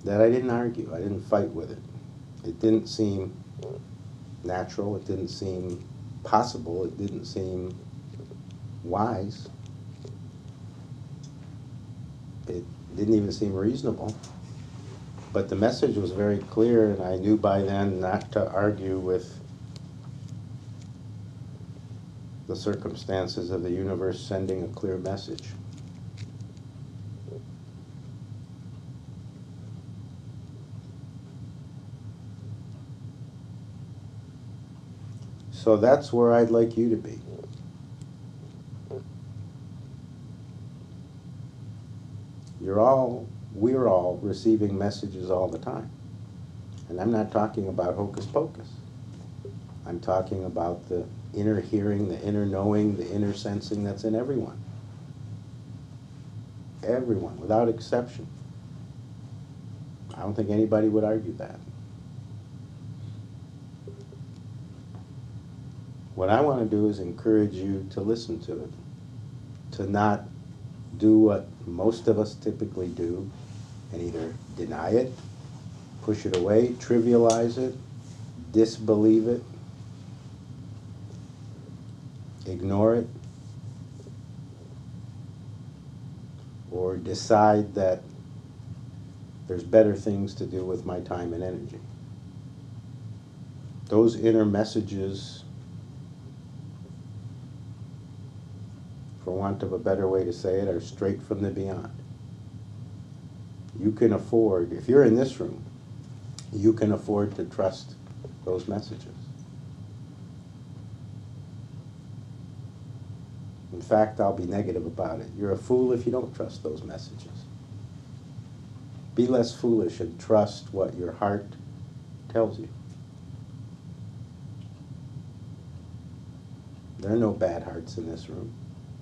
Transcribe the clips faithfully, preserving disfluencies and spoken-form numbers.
that I didn't argue. I didn't fight with it. It didn't seem natural. It didn't seem possible. It didn't seem wise. It didn't even seem reasonable. But the message was very clear, and I knew by then not to argue with the circumstances of the universe sending a clear message. So that's where I'd like you to be. You're all, we're all receiving messages all the time. And I'm not talking about hocus pocus. I'm talking about the inner hearing, the inner knowing, the inner sensing that's in everyone. Everyone, without exception. I don't think anybody would argue that. What I want to do is encourage you to listen to it, to not do what most of us typically do and either deny it, push it away, trivialize it, disbelieve it, ignore it, or decide that there's better things to do with my time and energy. Those inner messages, for want of a better way to say it, are straight from the beyond. You can afford, if you're in this room, you can afford to trust those messages. In fact, I'll be negative about it. You're a fool if you don't trust those messages. Be less foolish and trust what your heart tells you. There are no bad hearts in this room.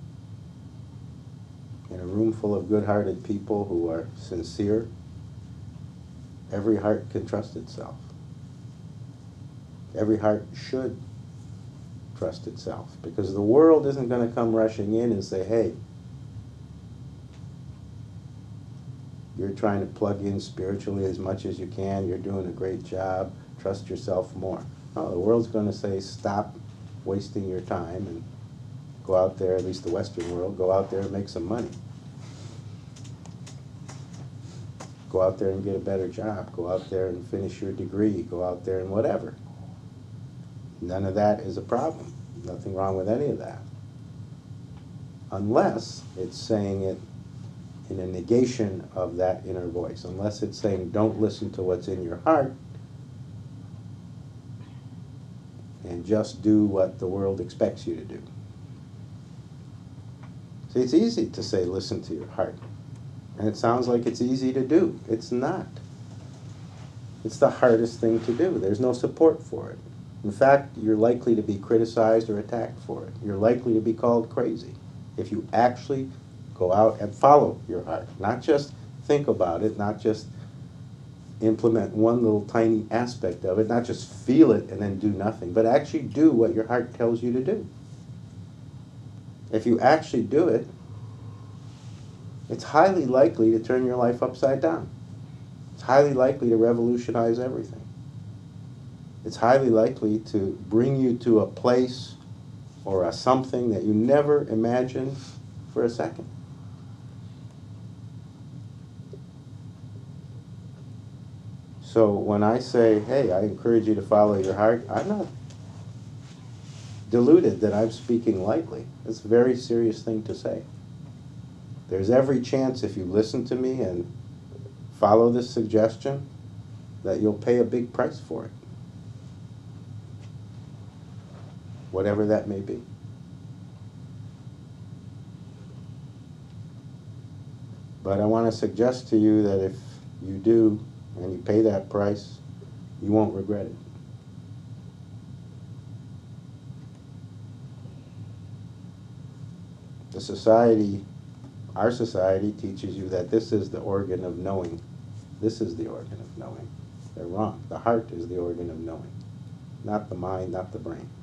In a room full of good-hearted people who are sincere, every heart can trust itself. Every heart should trust itself, because the world isn't going to come rushing in and say, hey, you're trying to plug in spiritually as much as you can, you're doing a great job, trust yourself more. No, the world's going to say, stop wasting your time and go out there, at least the Western world, go out there and make some money. Go out there and get a better job. Go out there and finish your degree. Go out there and whatever. None of that is a problem. Nothing wrong with any of that. Unless it's saying it in a negation of that inner voice. Unless it's saying don't listen to what's in your heart and just do what the world expects you to do. See, it's easy to say listen to your heart. And it sounds like it's easy to do. It's not. It's the hardest thing to do. There's no support for it. In fact, you're likely to be criticized or attacked for it. You're likely to be called crazy if you actually go out and follow your heart. Not just think about it, not just implement one little tiny aspect of it, not just feel it and then do nothing, but actually do what your heart tells you to do. If you actually do it, it's highly likely to turn your life upside down. It's highly likely to revolutionize everything. It's highly likely to bring you to a place or a something that you never imagined for a second. So when I say, hey, I encourage you to follow your heart, I'm not deluded that I'm speaking lightly. It's a very serious thing to say. There's every chance if you listen to me and follow this suggestion that you'll pay a big price for it. Whatever that may be. But I want to suggest to you that if you do and you pay that price, you won't regret it. The society, our society, teaches you that this is the organ of knowing. This is the organ of knowing. They're wrong. The heart is the organ of knowing, not the mind, not the brain.